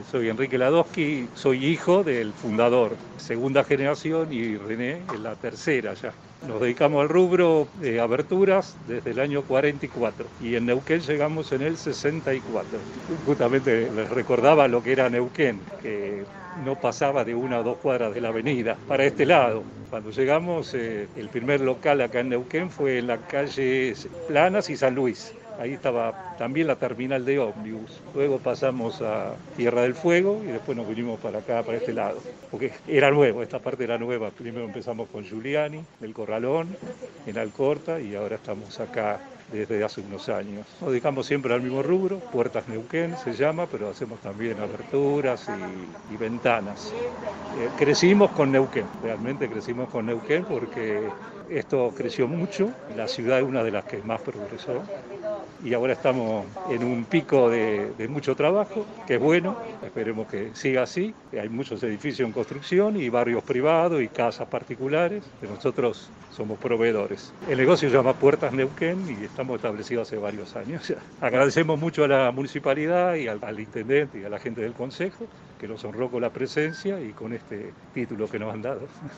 Soy Enrique Ladosky, soy hijo del fundador, segunda generación, y René es la tercera ya. Nos dedicamos al rubro de aberturas desde el año 44 y en Neuquén llegamos en el 64. Justamente les recordaba lo que era Neuquén, que no pasaba de 1 o 2 cuadras de la avenida para este lado. Cuando llegamos, el primer local acá en Neuquén fue en la calle Planas y San Luis. Ahí estaba también la terminal de ómnibus. Luego pasamos a Tierra del Fuego y después nos vinimos para acá, para este lado. Porque era nuevo, esta parte era nueva. Primero empezamos con Giuliani, del Corralón, en Alcorta, y ahora estamos acá desde hace unos años. Nos dedicamos siempre al mismo rubro, Puertas Neuquén se llama, pero hacemos también aberturas y ventanas. Crecimos con Neuquén, realmente crecimos con Neuquén porque esto creció mucho, la ciudad es una de las que más progresó y ahora estamos en un pico de mucho trabajo, que es bueno, esperemos que siga así. Hay muchos edificios en construcción y barrios privados y casas particulares, que nosotros somos proveedores. El negocio se llama Puertas Neuquén y estamos establecidos hace varios años ya. Agradecemos mucho a la municipalidad y al intendente y a la gente del consejo que nos honró con la presencia y con este título que nos han dado.